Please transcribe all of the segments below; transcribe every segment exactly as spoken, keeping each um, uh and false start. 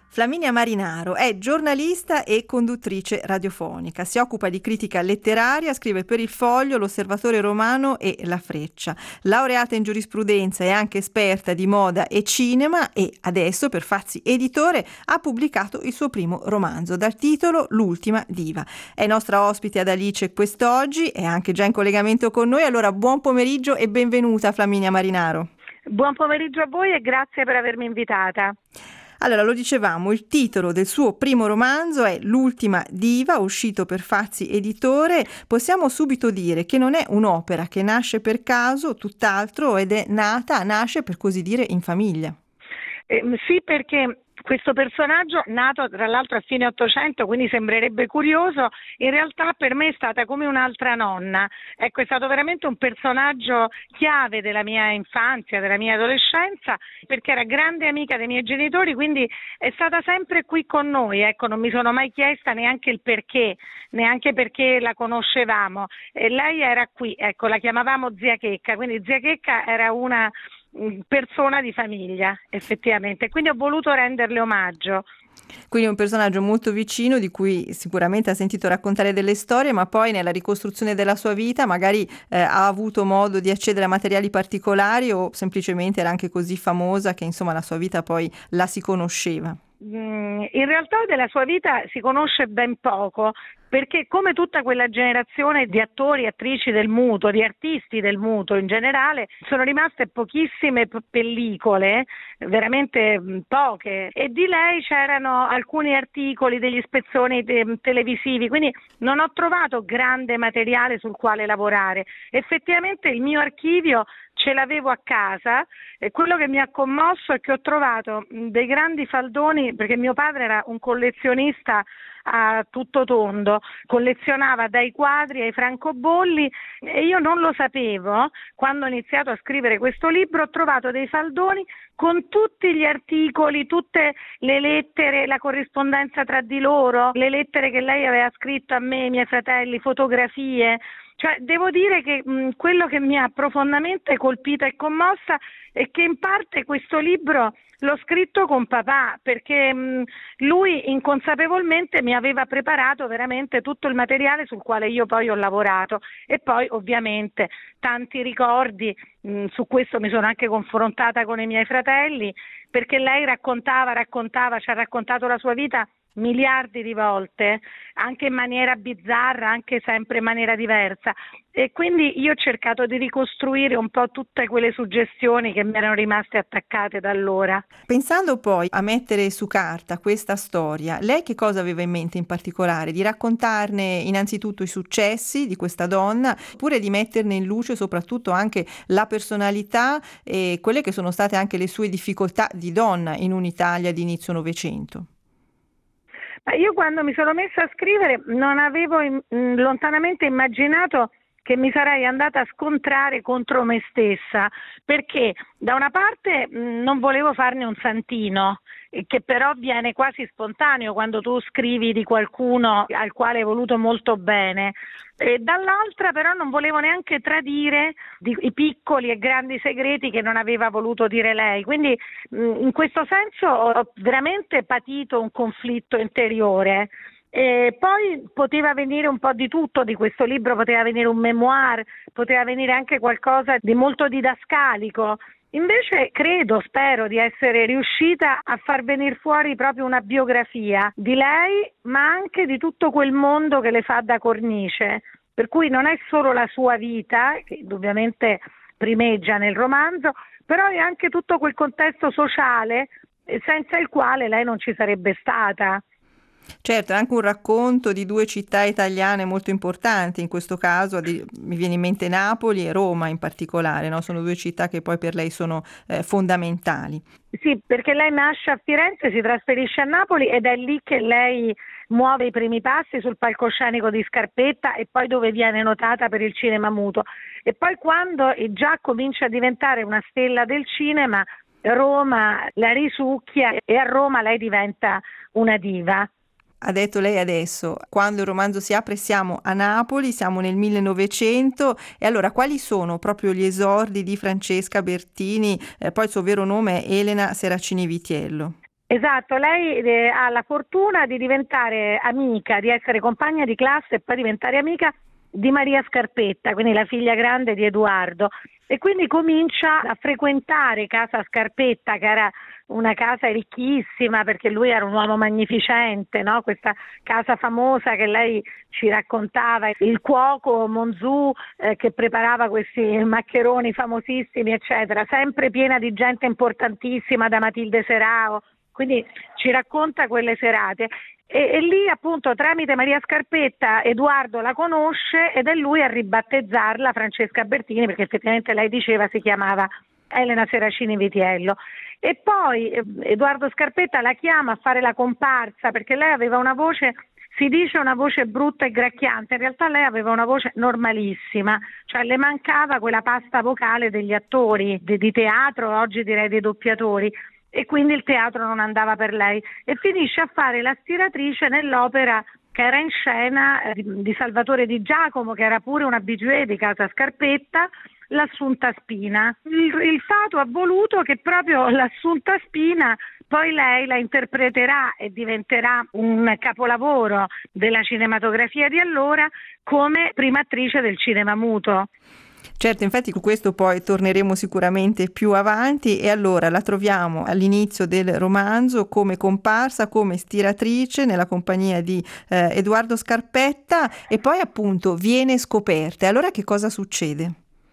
Flaminia Marinaro è giornalista e conduttrice radiofonica, si occupa di critica letteraria, scrive per Il Foglio, L'Osservatore Romano e La Freccia. Laureata in giurisprudenza e anche esperta di moda e cinema e adesso per Fazzi Editore ha pubblicato il suo primo romanzo dal titolo L'ultima diva. È nostra ospite ad Alice quest'oggi, è anche già in collegamento con noi, allora buon pomeriggio e benvenuta Flaminia Marinaro. Buon pomeriggio a voi e grazie per avermi invitata. Allora, lo dicevamo, il titolo del suo primo romanzo è L'ultima diva, uscito per Fazzi Editore. Possiamo subito dire che non è un'opera che nasce per caso, tutt'altro, ed è nata, nasce per così dire in famiglia. Eh, sì, perché questo personaggio, nato tra l'altro a fine Ottocento, quindi sembrerebbe curioso, in realtà per me è stata come un'altra nonna. Ecco, è stato veramente un personaggio chiave della mia infanzia, della mia adolescenza, perché era grande amica dei miei genitori, quindi è stata sempre qui con noi. Ecco, non mi sono mai chiesta neanche il perché, neanche perché la conoscevamo. E lei era qui, ecco, la chiamavamo Zia Checca, quindi Zia Checca era una persona di famiglia effettivamente, quindi ho voluto renderle omaggio. Quindi un personaggio molto vicino di cui sicuramente ha sentito raccontare delle storie, ma poi nella ricostruzione della sua vita magari eh, ha avuto modo di accedere a materiali particolari o semplicemente era anche così famosa che insomma la sua vita poi la si conosceva. In realtà della sua vita si conosce ben poco, perché come tutta quella generazione di attori e attrici del muto, di artisti del muto in generale, sono rimaste pochissime pellicole, veramente poche, e di lei c'erano alcuni articoli degli spezzoni te- televisivi, quindi non ho trovato grande materiale sul quale lavorare. Effettivamente il mio archivio ce l'avevo a casa e quello che mi ha commosso è che ho trovato dei grandi faldoni, perché mio padre era un collezionista a tutto tondo, collezionava dai quadri ai francobolli e io non lo sapevo. Quando ho iniziato a scrivere questo libro ho trovato dei faldoni con tutti gli articoli, tutte le lettere, la corrispondenza tra di loro, le lettere che lei aveva scritto a me, ai miei fratelli, fotografie. Cioè, devo dire che mh, quello che mi ha profondamente colpita e commossa è che in parte questo libro l'ho scritto con papà, perché mh, lui inconsapevolmente mi aveva preparato veramente tutto il materiale sul quale io poi ho lavorato e poi ovviamente tanti ricordi, mh, su questo mi sono anche confrontata con i miei fratelli, perché lei raccontava, raccontava, ci ha raccontato la sua vita miliardi di volte, anche in maniera bizzarra, anche sempre in maniera diversa, e quindi io ho cercato di ricostruire un po' tutte quelle suggestioni che mi erano rimaste attaccate da allora. Pensando poi a mettere su carta questa storia, lei che cosa aveva in mente in particolare? Di raccontarne innanzitutto i successi di questa donna, oppure di metterne in luce soprattutto anche la personalità e quelle che sono state anche le sue difficoltà di donna in un'Italia di inizio Novecento? Io quando mi sono messa a scrivere non avevo in, mh, lontanamente immaginato che mi sarei andata a scontrare contro me stessa, perché da una parte mh, non volevo farne un santino, eh, che però viene quasi spontaneo quando tu scrivi di qualcuno al quale hai voluto molto bene, e dall'altra però non volevo neanche tradire di, i piccoli e grandi segreti che non aveva voluto dire lei, quindi mh, in questo senso ho veramente patito un conflitto interiore. E poi poteva venire un po' di tutto di questo libro, poteva venire un memoir, poteva venire anche qualcosa di molto didascalico. Invece credo, spero di essere riuscita a far venire fuori proprio una biografia di lei, ma anche di tutto quel mondo che le fa da cornice. Per cui non è solo la sua vita, che ovviamente primeggia nel romanzo, però è anche tutto quel contesto sociale senza il quale lei non ci sarebbe stata. Certo, è anche un racconto di due città italiane molto importanti, in questo caso mi viene in mente Napoli e Roma in particolare, no? Sono due città che poi per lei sono eh, fondamentali. Sì, perché lei nasce a Firenze, si trasferisce a Napoli ed è lì che lei muove i primi passi sul palcoscenico di Scarpetta e poi dove viene notata per il cinema muto. E poi quando già comincia a diventare una stella del cinema, Roma la risucchia e a Roma lei diventa una diva. Ha detto lei adesso, quando il romanzo si apre siamo a Napoli, siamo nel millenovecento, e allora quali sono proprio gli esordi di Francesca Bertini, eh, poi il suo vero nome è Elena Seracini Vitiello? Esatto, lei eh, ha la fortuna di diventare amica, di essere compagna di classe e poi diventare amica di Maria Scarpetta, quindi la figlia grande di Edoardo, e quindi comincia a frequentare casa Scarpetta, che era una casa ricchissima perché lui era un uomo magnificente, no? Questa casa famosa che lei ci raccontava, il cuoco Monzù eh, che preparava questi maccheroni famosissimi, eccetera, sempre piena di gente importantissima, da Matilde Serao. Quindi ci racconta quelle serate e, e lì appunto tramite Maria Scarpetta Edoardo la conosce ed è lui a ribattezzarla Francesca Bertini, perché effettivamente lei diceva si chiamava Elena Seracini Vitiello. E poi eh, Edoardo Scarpetta la chiama a fare la comparsa perché lei aveva una voce, si dice una voce brutta e gracchiante, in realtà lei aveva una voce normalissima, cioè le mancava quella pasta vocale degli attori di, di teatro, oggi direi dei doppiatori, e quindi il teatro non andava per lei e finisce a fare la stiratrice nell'opera che era in scena eh, di, di Salvatore Di Giacomo, che era pure un habitué di casa Scarpetta, l'Assunta Spina. Il, il fato ha voluto che proprio l'Assunta Spina poi lei la interpreterà e diventerà un capolavoro della cinematografia di allora come prima attrice del cinema muto. Certo, infatti con questo poi torneremo sicuramente più avanti e allora la troviamo all'inizio del romanzo come comparsa, come stiratrice nella compagnia di eh, Edoardo Scarpetta e poi appunto viene scoperta. E allora che cosa succede?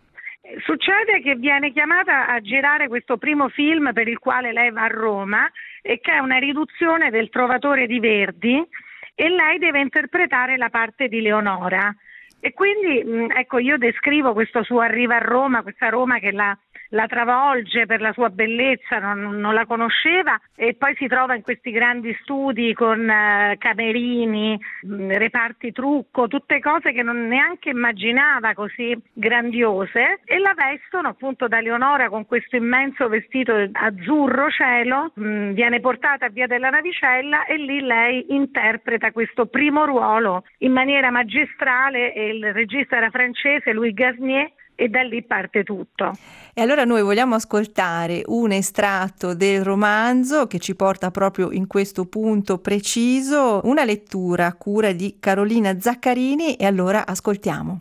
Succede che viene chiamata a girare questo primo film per il quale lei va a Roma e che è una riduzione del Trovatore di Verdi e lei deve interpretare la parte di Leonora. E quindi ecco, io descrivo questo suo arrivo a Roma, questa Roma che la, la travolge per la sua bellezza, non, non la conosceva e poi si trova in questi grandi studi con eh, camerini, mh, reparti trucco, tutte cose che non neanche immaginava così grandiose e la vestono appunto da Leonora con questo immenso vestito azzurro cielo, mh, viene portata a Via della Navicella e lì lei interpreta questo primo ruolo in maniera magistrale e il regista era francese, Louis Gasnier, e da lì parte tutto. E allora noi vogliamo ascoltare un estratto del romanzo che ci porta proprio in questo punto preciso, una lettura a cura di Carolina Zaccarini e allora ascoltiamo.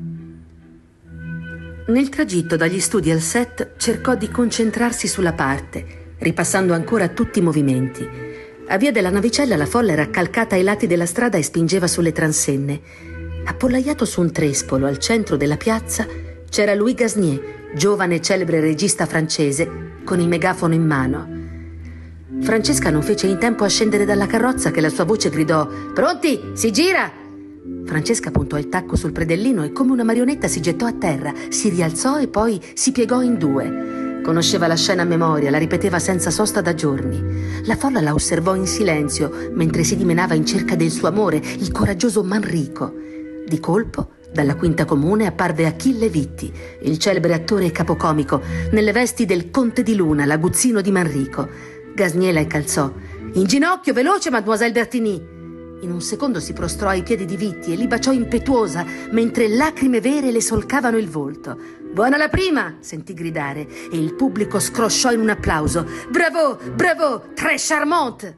Nel tragitto dagli studi al set cercò di concentrarsi sulla parte, ripassando ancora tutti i movimenti. A Via della Navicella la folla era calcata ai lati della strada e spingeva sulle transenne. Appollaiato su un trespolo al centro della piazza c'era Louis Gasnier, giovane e celebre regista francese, con il megafono in mano. Francesca non fece in tempo a scendere dalla carrozza che la sua voce gridò «Pronti? Si gira!». Francesca puntò il tacco sul predellino e come una marionetta si gettò a terra, si rialzò e poi si piegò in due. Conosceva la scena a memoria, la ripeteva senza sosta da giorni. La folla la osservò in silenzio mentre si dimenava in cerca del suo amore, il coraggioso Manrico. Di colpo, dalla quinta comune apparve Achille Vitti, il celebre attore e capocomico, nelle vesti del Conte di Luna, l'aguzzino di Manrico. Gasnier la incalzò. «In ginocchio, veloce, mademoiselle Bertini!» In un secondo si prostrò ai piedi di Vitti e li baciò impetuosa, mentre lacrime vere le solcavano il volto. «Buona la prima!» sentì gridare e il pubblico scrosciò in un applauso. «Bravo, bravo, très charmante!»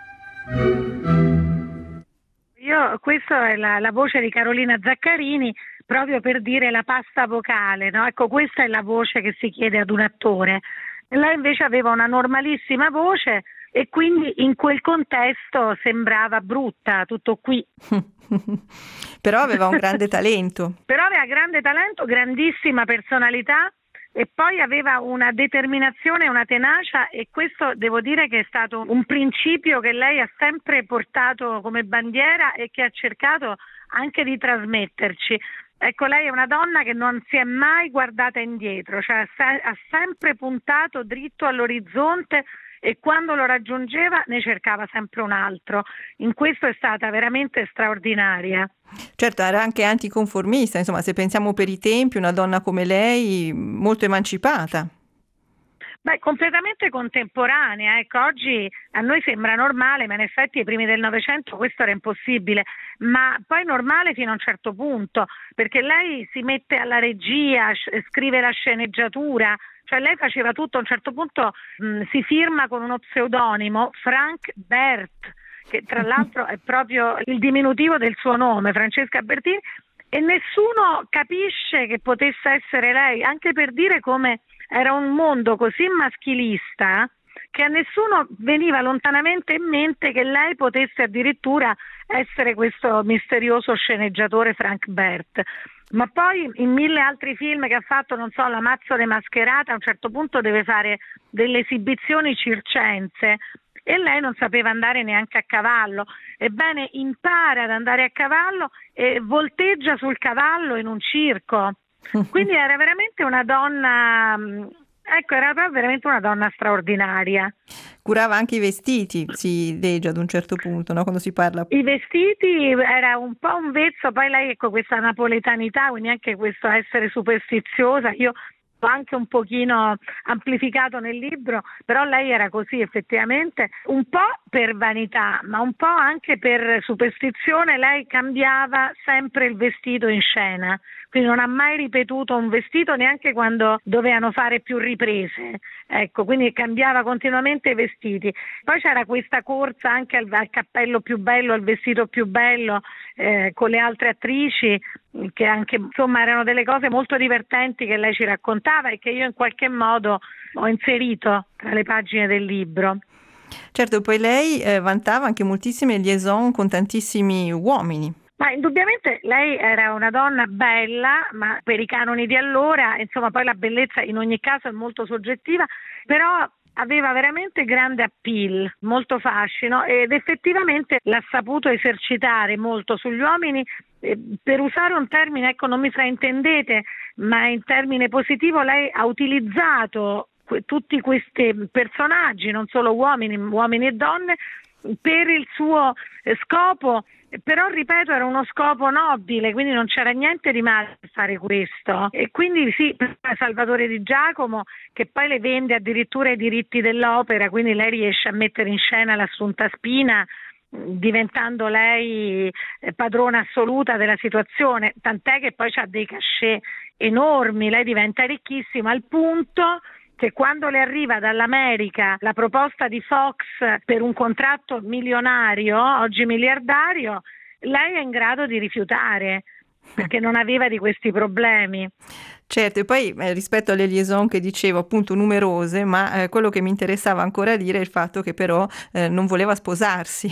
Io, questa è la, la voce di Carolina Zaccarini, proprio per dire la pasta vocale, no? Ecco, questa è la voce che si chiede ad un attore. Lei invece aveva una normalissima voce e quindi in quel contesto sembrava brutta, tutto qui. Però aveva un grande talento. Però aveva grande talento, grandissima personalità e poi aveva una determinazione e una tenacia e questo devo dire che è stato un principio che lei ha sempre portato come bandiera e che ha cercato anche di trasmetterci. Ecco, lei è una donna che non si è mai guardata indietro, cioè ha sempre puntato dritto all'orizzonte e quando lo raggiungeva ne cercava sempre un altro. In questo è stata veramente straordinaria. Certo, era anche anticonformista, insomma, se pensiamo per i tempi, una donna come lei molto emancipata. Beh, completamente contemporanea, ecco, oggi a noi sembra normale, ma in effetti ai primi del Novecento questo era impossibile, ma poi normale fino a un certo punto, perché lei si mette alla regia, scrive la sceneggiatura, cioè lei faceva tutto, a un certo punto mh, si firma con uno pseudonimo, Frank Bert, che tra l'altro è proprio il diminutivo del suo nome, Francesca Bertini, e nessuno capisce che potesse essere lei, anche per dire come era un mondo così maschilista che a nessuno veniva lontanamente in mente che lei potesse addirittura essere questo misterioso sceneggiatore Frank Bert. Ma poi in mille altri film che ha fatto, non so, La Mazzole Mascherata, a un certo punto deve fare delle esibizioni circense e lei non sapeva andare neanche a cavallo. Ebbene, impara ad andare a cavallo e volteggia sul cavallo in un circo. Quindi era veramente una donna, ecco, era veramente una donna straordinaria. Curava anche i vestiti, si legge ad un certo punto, no? Quando si parla. I vestiti era un po' un vezzo, poi lei, ecco, questa napoletanità, quindi anche questo essere superstiziosa, io ho anche un pochino amplificato nel libro, però lei era così effettivamente, un po' per vanità, ma un po' anche per superstizione. Lei cambiava sempre il vestito in scena, quindi non ha mai ripetuto un vestito neanche quando dovevano fare più riprese, ecco, quindi cambiava continuamente i vestiti. Poi c'era questa corsa anche al, al cappello più bello, al vestito più bello, eh, con le altre attrici, che anche, insomma, erano delle cose molto divertenti che lei ci raccontava e che io in qualche modo ho inserito tra le pagine del libro. Certo, poi lei eh, vantava anche moltissime liaison con tantissimi uomini. Ma indubbiamente lei era una donna bella, ma per i canoni di allora, insomma, poi la bellezza in ogni caso è molto soggettiva, però aveva veramente grande appeal, molto fascino, ed effettivamente l'ha saputo esercitare molto sugli uomini. Eh, per usare un termine, ecco, non mi fraintendete, ma in termine positivo, lei ha utilizzato que- tutti questi personaggi, non solo uomini, uomini e donne, per il suo eh, scopo. Però, ripeto, era uno scopo nobile, quindi non c'era niente di male a fare questo. E quindi sì, Salvatore Di Giacomo, che poi le vende addirittura i diritti dell'opera, quindi lei riesce a mettere in scena l'Assunta Spina, diventando lei padrona assoluta della situazione, tant'è che poi c'ha dei cachet enormi, lei diventa ricchissima al punto che quando le arriva dall'America la proposta di Fox per un contratto milionario, oggi miliardario, lei è in grado di rifiutare perché non aveva di questi problemi. Certo, e poi eh, rispetto alle liaison che dicevo, appunto numerose, ma eh, quello che mi interessava ancora dire è il fatto che però eh, non voleva sposarsi.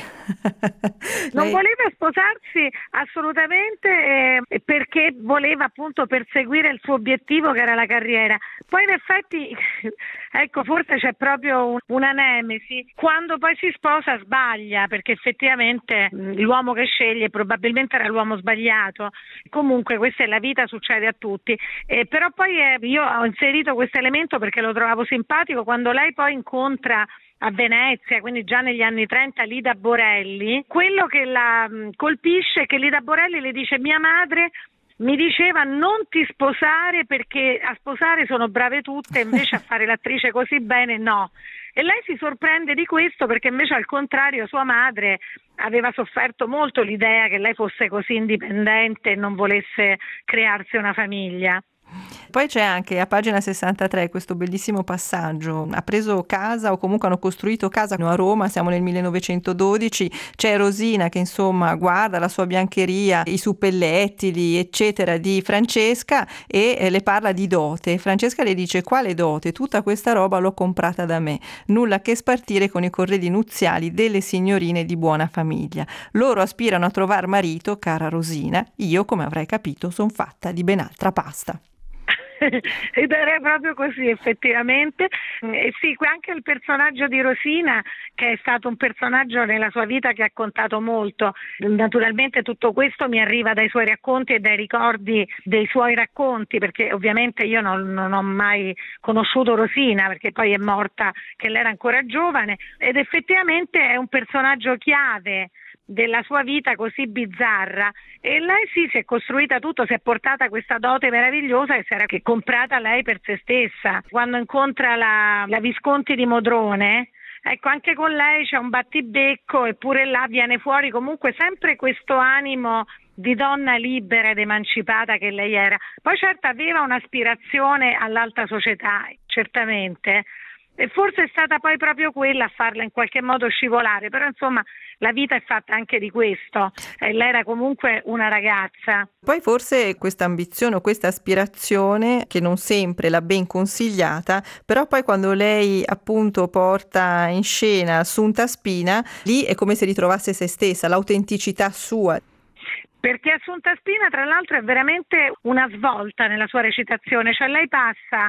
Non Lei... voleva sposarsi assolutamente eh, perché voleva appunto perseguire il suo obiettivo, che era la carriera. Poi in effetti, ecco, forse c'è proprio un, una nemesi. Quando poi si sposa sbaglia, perché effettivamente mh, l'uomo che sceglie probabilmente era l'uomo sbagliato. Comunque questa è la vita, succede a tutti. Eh, però poi eh, io ho inserito questo elemento perché lo trovavo simpatico quando lei poi incontra a Venezia, quindi già negli anni trenta, Lida Borelli. Quello che la mh, colpisce è che Lida Borelli le dice: mia madre mi diceva non ti sposare perché a sposare sono brave tutte, invece a fare l'attrice così bene no. E lei si sorprende di questo perché invece al contrario sua madre aveva sofferto molto l'idea che lei fosse così indipendente e non volesse crearsi una famiglia. Poi c'è anche a pagina sessantatré questo bellissimo passaggio: ha preso casa o comunque hanno costruito casa a Roma, siamo nel millenovecentododici, c'è Rosina che insomma guarda la sua biancheria, i suppellettili eccetera di Francesca e eh, le parla di dote. Francesca le dice: quale dote? Tutta questa roba l'ho comprata da me, nulla a che spartire con i corredi nuziali delle signorine di buona famiglia. Loro aspirano a trovar marito, cara Rosina, io come avrai capito son fatta di ben altra pasta. Ed era proprio così effettivamente. E sì, anche il personaggio di Rosina, che è stato un personaggio nella sua vita che ha contato molto. Naturalmente tutto questo mi arriva dai suoi racconti e dai ricordi dei suoi racconti, perché ovviamente io non, non ho mai conosciuto Rosina, perché poi è morta che lei era ancora giovane, ed effettivamente è un personaggio chiave della sua vita così bizzarra, e lei sì, si è costruita tutto, si è portata questa dote meravigliosa che si era che comprata lei per se stessa. Quando incontra la, la Visconti di Modrone, ecco, anche con lei c'è un battibecco, eppure là viene fuori comunque sempre questo animo di donna libera ed emancipata che lei era. Poi certo aveva un'aspirazione all'alta società, certamente, e forse è stata poi proprio quella a farla in qualche modo scivolare, però insomma la vita è fatta anche di questo, e lei era comunque una ragazza. Poi forse questa ambizione o questa aspirazione, che non sempre l'ha ben consigliata, però poi quando lei appunto porta in scena Assunta Spina, lì è come se ritrovasse se stessa, l'autenticità sua. Perché Assunta Spina tra l'altro è veramente una svolta nella sua recitazione, cioè lei passa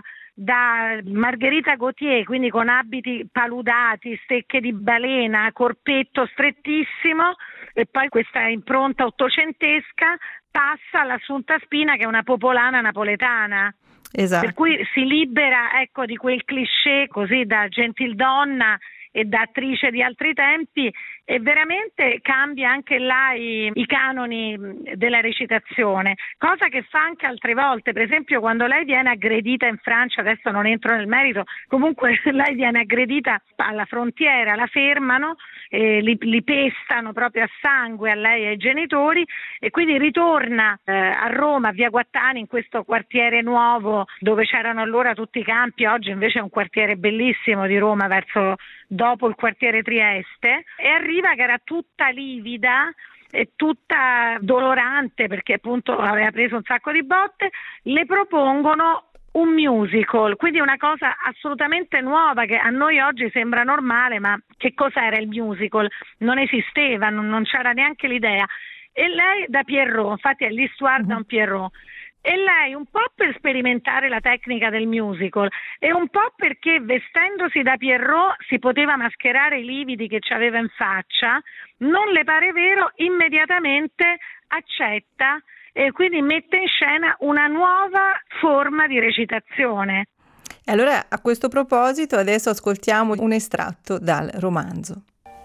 da Margherita Gautier, quindi con abiti paludati, stecche di balena, corpetto strettissimo, e poi questa impronta ottocentesca, passa all'Assunta Spina che è una popolana napoletana. Esatto. Per cui si libera, ecco, di quel cliché così da gentildonna e da attrice di altri tempi, e veramente cambia anche là i, i canoni della recitazione, cosa che fa anche altre volte. Per esempio quando lei viene aggredita in Francia, adesso non entro nel merito, comunque lei viene aggredita alla frontiera, la fermano, eh, li, li pestano proprio a sangue a lei e ai genitori, e quindi ritorna eh, a Roma, a Via Guattani, in questo quartiere nuovo dove c'erano allora tutti i campi. Oggi invece è un quartiere bellissimo di Roma, verso dopo il quartiere Trieste, e arriva che era tutta livida e tutta dolorante perché appunto aveva preso un sacco di botte. Le propongono un musical, quindi una cosa assolutamente nuova che a noi oggi sembra normale, ma che cos'era il musical? Non esisteva, non, non c'era neanche l'idea. E lei da Pierrot, infatti è l'Histoire d'un Pierrot, e lei un po' per sperimentare la tecnica del musical e un po' perché vestendosi da Pierrot si poteva mascherare i lividi che ci aveva in faccia, non le pare vero, immediatamente accetta e quindi mette in scena una nuova forma di recitazione. E allora a questo proposito adesso ascoltiamo un estratto dal romanzo.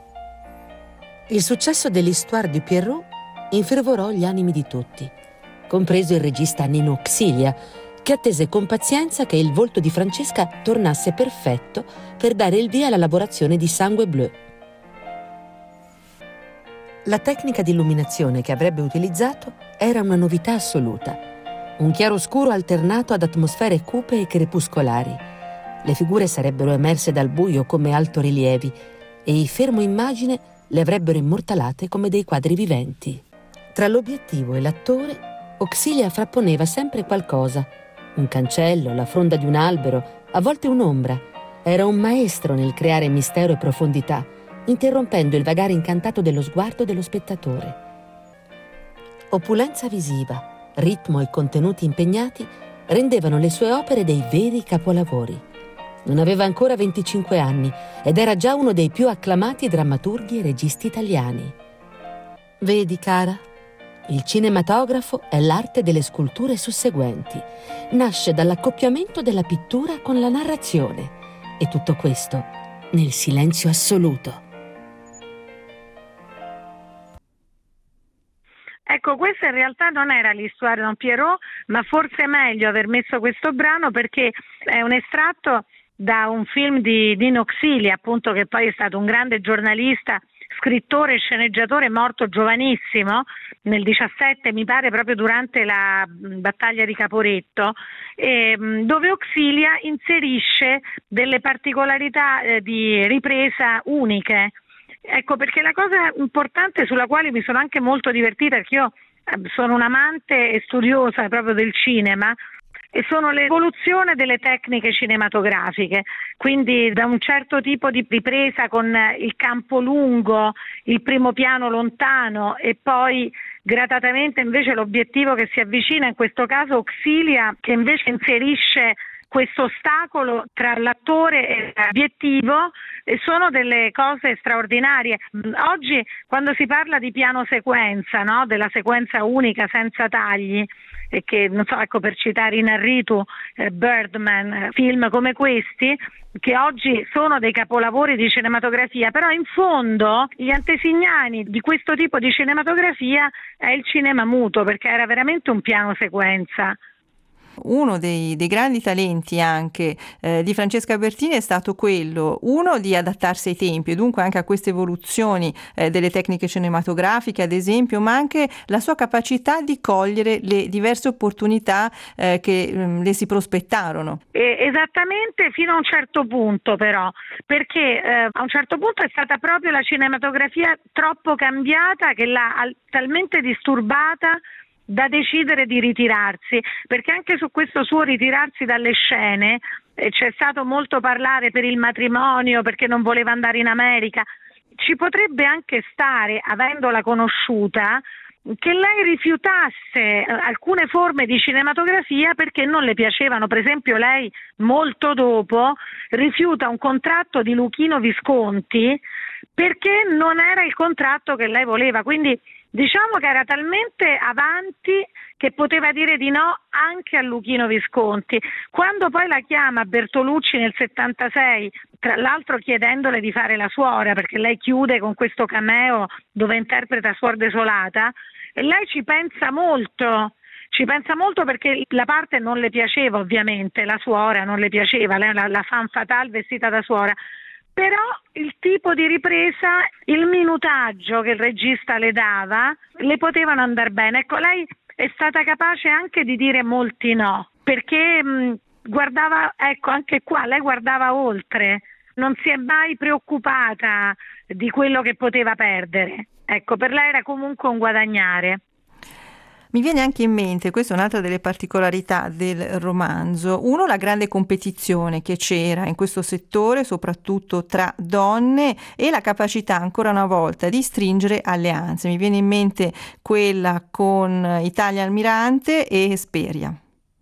Il successo dell'Histoire du Pierrot infervorò gli animi di tutti, compreso il regista Nino Xilia, che attese con pazienza che il volto di Francesca tornasse perfetto per dare il via alla lavorazione di Sangue Bleu. La tecnica di illuminazione che avrebbe utilizzato era una novità assoluta, un chiaroscuro alternato ad atmosfere cupe e crepuscolari. Le figure sarebbero emerse dal buio come altorilievi e i fermo immagine le avrebbero immortalate come dei quadri viventi. Tra l'obiettivo e l'attore Auxilia frapponeva sempre qualcosa, un cancello, la fronda di un albero, a volte un'ombra. Era un maestro nel creare mistero e profondità, interrompendo il vagare incantato dello sguardo dello spettatore. Opulenza visiva, ritmo e contenuti impegnati rendevano le sue opere dei veri capolavori. Non aveva ancora venticinque anni ed era già uno dei più acclamati drammaturghi e registi italiani. Vedi, cara? Il cinematografo è l'arte delle sculture susseguenti. Nasce dall'accoppiamento della pittura con la narrazione. E tutto questo nel silenzio assoluto. Ecco, questa in realtà non era l'Histoire d'un Pierrot, ma forse è meglio aver messo questo brano perché è un estratto da un film di Nino Xilia, appunto, che poi è stato un grande giornalista, scrittore e sceneggiatore, morto giovanissimo nel diciassette, mi pare proprio durante la battaglia di Caporetto, e, dove Auxilia inserisce delle particolarità eh, di ripresa uniche. Ecco, perché la cosa importante sulla quale mi sono anche molto divertita, perché io sono un'amante e studiosa proprio del cinema, e sono l'evoluzione delle tecniche cinematografiche, quindi da un certo tipo di ripresa con il campo lungo, il primo piano lontano e poi gradatamente invece l'obiettivo che si avvicina, in questo caso Auxilia che invece inserisce questo ostacolo tra l'attore e l'obiettivo sono delle cose straordinarie. Oggi quando si parla di piano sequenza, no? Della sequenza unica senza tagli, e che non so, ecco, per citare Inarritu, eh, Birdman, film come questi che oggi sono dei capolavori di cinematografia, però in fondo gli antesignani di questo tipo di cinematografia è il cinema muto, perché era veramente un piano sequenza. Uno dei, dei grandi talenti anche eh, di Francesca Bertini è stato quello, uno, di adattarsi ai tempi e dunque anche a queste evoluzioni eh, delle tecniche cinematografiche, ad esempio, ma anche la sua capacità di cogliere le diverse opportunità eh, che mh, le si prospettarono. Eh, esattamente, fino a un certo punto però, perché eh, a un certo punto è stata proprio la cinematografia troppo cambiata che l'ha al- talmente disturbata da decidere di ritirarsi, perché anche su questo suo ritirarsi dalle scene eh, c'è stato molto parlare per il matrimonio, perché non voleva andare in America. Ci potrebbe anche stare, avendola conosciuta, che lei rifiutasse alcune forme di cinematografia perché non le piacevano. Per esempio lei molto dopo rifiuta un contratto di Luchino Visconti perché non era il contratto che lei voleva, quindi diciamo che era talmente avanti che poteva dire di no anche a Luchino Visconti. Quando poi la chiama Bertolucci nel settantasei, tra l'altro chiedendole di fare la suora, perché lei chiude con questo cameo dove interpreta Suor Desolata, e lei ci pensa molto. Ci pensa molto perché la parte non le piaceva, ovviamente, la suora non le piaceva, lei la, la femme fatale vestita da suora. Però il tipo di ripresa, il minutaggio che il regista le dava, le potevano andare bene. Ecco, lei è stata capace anche di dire molti no, perché mh, guardava, ecco, anche qua, lei guardava oltre, non si è mai preoccupata di quello che poteva perdere. Ecco, per lei era comunque un guadagnare. Mi viene anche in mente, questa è un'altra delle particolarità del romanzo, uno, la grande competizione che c'era in questo settore, soprattutto tra donne, e la capacità ancora una volta di stringere alleanze. Mi viene in mente quella con Italia Almirante e Hesperia.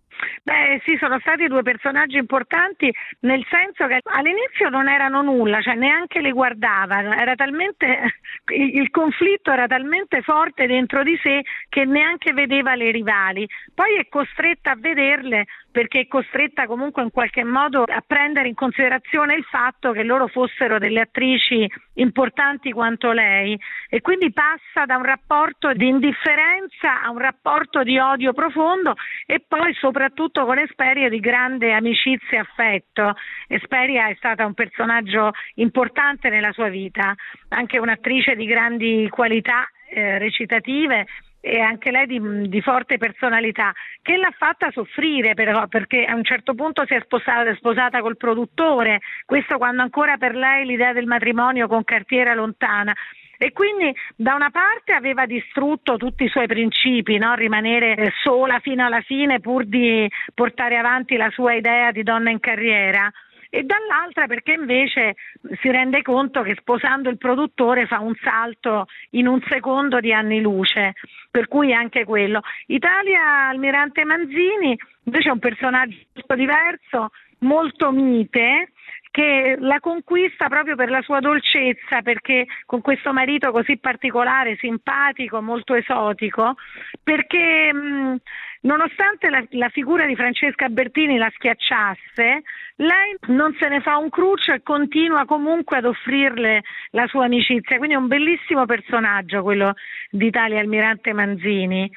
Beh sì, sono stati due personaggi importanti, nel senso che all'inizio non erano nulla, cioè neanche le guardavano, era talmente, il conflitto era talmente forte dentro di sé che neanche vedeva le rivali. Poi è costretta a vederle perché è costretta comunque in qualche modo a prendere in considerazione il fatto che loro fossero delle attrici importanti quanto lei, e quindi passa da un rapporto di indifferenza a un rapporto di odio profondo, e poi soprattutto con Hesperia di grande amicizia e affetto. Hesperia è stata un personaggio importante nella sua vita, anche un'attrice di grandi qualità eh, recitative, e anche lei di, di forte personalità, che l'ha fatta soffrire però, perché a un certo punto si è sposata, sposata col produttore, questo quando ancora per lei l'idea del matrimonio con Cartier era lontana, e quindi da una parte aveva distrutto tutti i suoi principi, no? Rimanere sola fino alla fine pur di portare avanti la sua idea di donna in carriera, e dall'altra perché invece si rende conto che sposando il produttore fa un salto in un secondo di anni luce, per cui anche quello. Italia Almirante Manzini invece è un personaggio molto diverso, molto mite, che la conquista proprio per la sua dolcezza, perché con questo marito così particolare, simpatico, molto esotico, perché mh, nonostante la, la figura di Francesca Bertini la schiacciasse, lei non se ne fa un cruccio e continua comunque ad offrirle la sua amicizia, quindi è un bellissimo personaggio quello di Italia Almirante Manzini.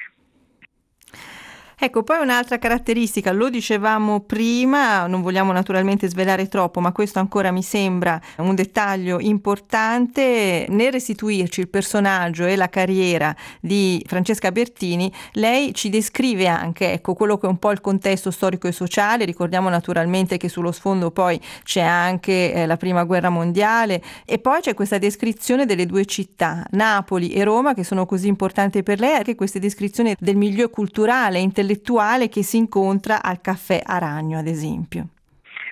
Ecco, poi un'altra caratteristica, lo dicevamo prima, non vogliamo naturalmente svelare troppo, ma questo ancora mi sembra un dettaglio importante, nel restituirci il personaggio e la carriera di Francesca Bertini, lei ci descrive anche, ecco, quello che è un po' il contesto storico e sociale. Ricordiamo naturalmente che sullo sfondo poi c'è anche eh, la Prima Guerra Mondiale, e poi c'è questa descrizione delle due città, Napoli e Roma, che sono così importanti per lei, anche queste descrizioni del milieu culturale, intellettuale che si incontra al caffè Aragno, ad esempio.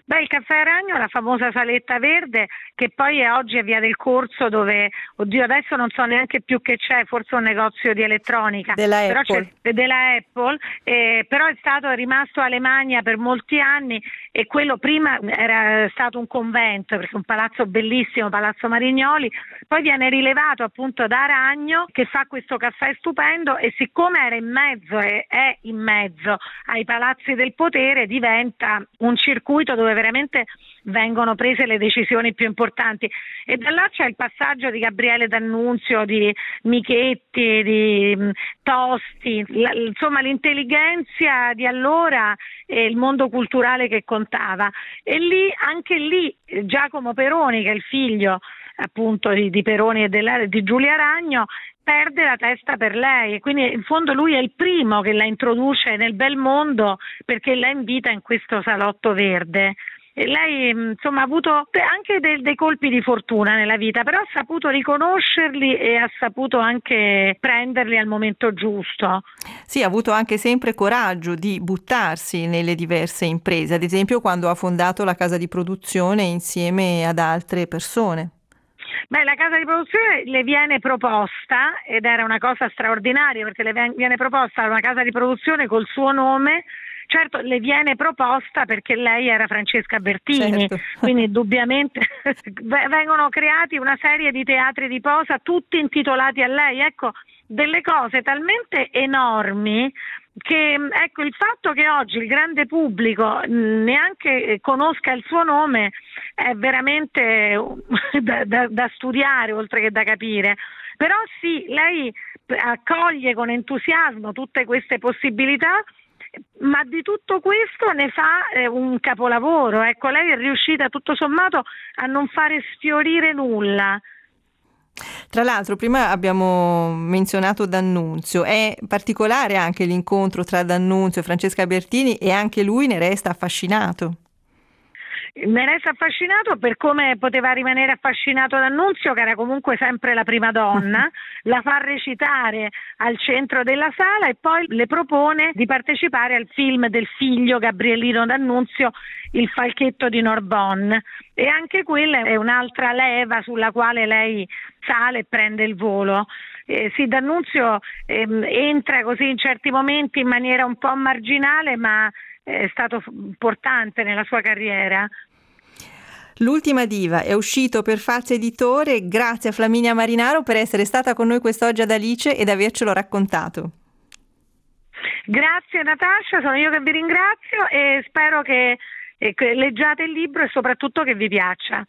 Beh, il Caffè Ragno, la famosa saletta verde, che poi è oggi a Via del Corso, dove, oddio, adesso non so neanche più che c'è, forse un negozio di elettronica. Della però Apple. C'è, della Apple, eh, però è stato è rimasto a Alemagna per molti anni, e quello prima era stato un convento, perché è un palazzo bellissimo, Palazzo Marignoli, poi viene rilevato appunto da Ragno, che fa questo caffè stupendo, e siccome era in mezzo e è in mezzo ai palazzi del potere, diventa un circuito dove veramente vengono prese le decisioni più importanti. E da là c'è il passaggio di Gabriele D'Annunzio, di Michetti, di mh, Tosti, la, insomma l'intelligenza di allora e il mondo culturale che contava. E lì, anche lì, Giacomo Peroni, che è il figlio appunto di, di Peroni e della, di Giulia Ragno, perde la testa per lei, e quindi in fondo lui è il primo che la introduce nel bel mondo, perché la invita in questo salotto verde. E lei insomma ha avuto anche dei, dei colpi di fortuna nella vita, però ha saputo riconoscerli e ha saputo anche prenderli al momento giusto. Sì, ha avuto anche sempre coraggio di buttarsi nelle diverse imprese, ad esempio quando ha fondato la casa di produzione insieme ad altre persone. Beh, la casa di produzione le viene proposta, ed era una cosa straordinaria, perché le viene proposta una casa di produzione col suo nome. Certo, le viene proposta perché lei era Francesca Bertini, certo. Quindi indubbiamente vengono creati una serie di teatri di posa tutti intitolati a lei. Ecco, delle cose talmente enormi che, ecco, il fatto che oggi il grande pubblico neanche conosca il suo nome è veramente da, da, da studiare oltre che da capire. Però sì, lei accoglie con entusiasmo tutte queste possibilità, ma di tutto questo ne fa eh, un capolavoro. Ecco, lei è riuscita tutto sommato a non fare sfiorire nulla. Tra l'altro, prima abbiamo menzionato D'Annunzio, è particolare anche l'incontro tra D'Annunzio e Francesca Bertini, e anche lui ne resta affascinato. Ne resta affascinato per come poteva rimanere affascinato D'Annunzio, che era comunque sempre la prima donna, la fa recitare al centro della sala e poi le propone di partecipare al film del figlio Gabrielino D'Annunzio, Il falchetto di Narbonne, e anche quella è un'altra leva sulla quale lei sale e prende il volo. Eh, sì, D'Annunzio ehm, entra così in certi momenti in maniera un po' marginale, ma è stato importante nella sua carriera. L'ultima diva è uscito per Falce Editore. Grazie a Flaminia Marinaro per essere stata con noi quest'oggi ad Alice ed avercelo raccontato. Grazie Natascia, sono io che vi ringrazio e spero che, eh, che leggiate il libro e soprattutto che vi piaccia.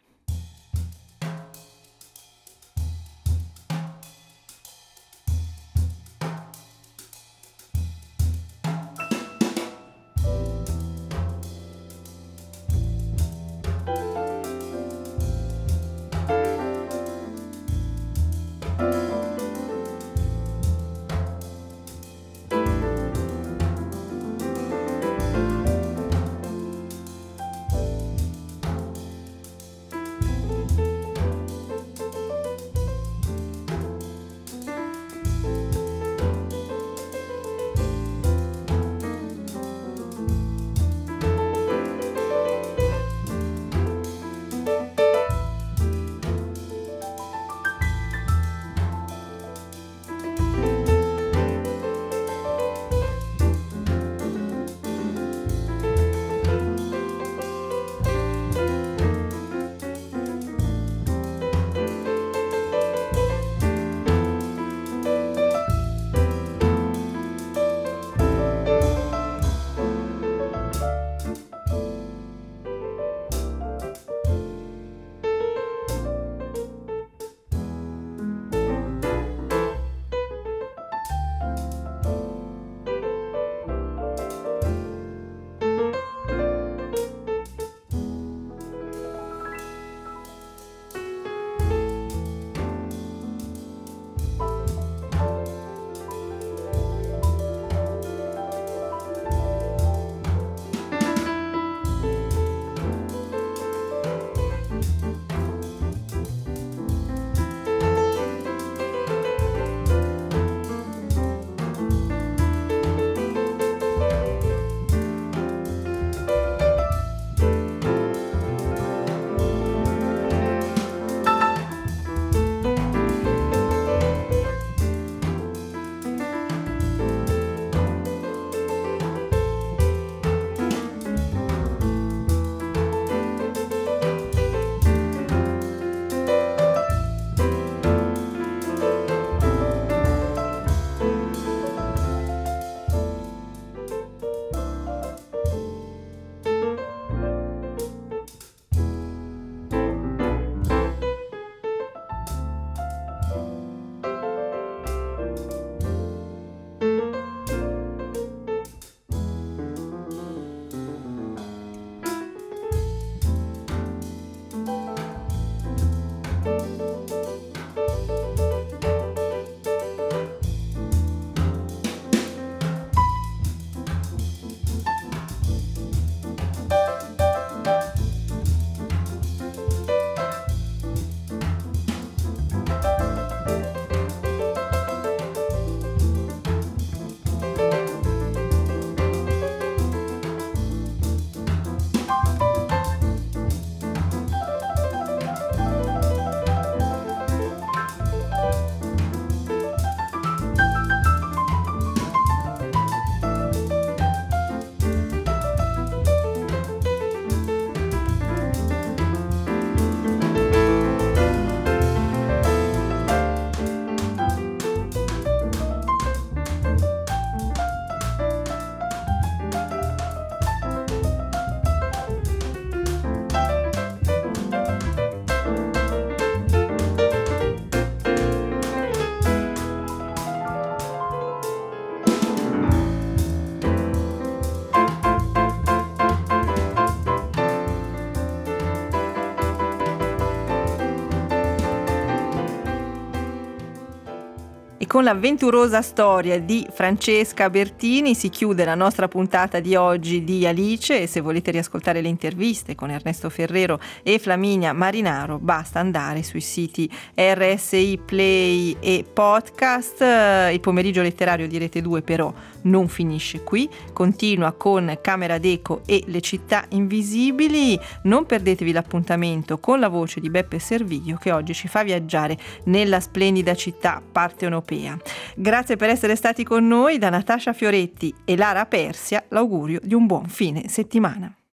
E con l'avventurosa storia di Francesca Bertini si chiude la nostra puntata di oggi di Alice, e se volete riascoltare le interviste con Ernesto Ferrero e Flaminia Marinaro basta andare sui siti R S I Play e Podcast. Il pomeriggio letterario di Rete due però non finisce qui, continua con Camera d'Eco e Le città invisibili. Non perdetevi l'appuntamento con la voce di Beppe Servillo, che oggi ci fa viaggiare nella splendida città partenopea. Grazie per essere stati con noi. Da Natascia Fioretti e Lara Persia l'augurio di un buon fine settimana.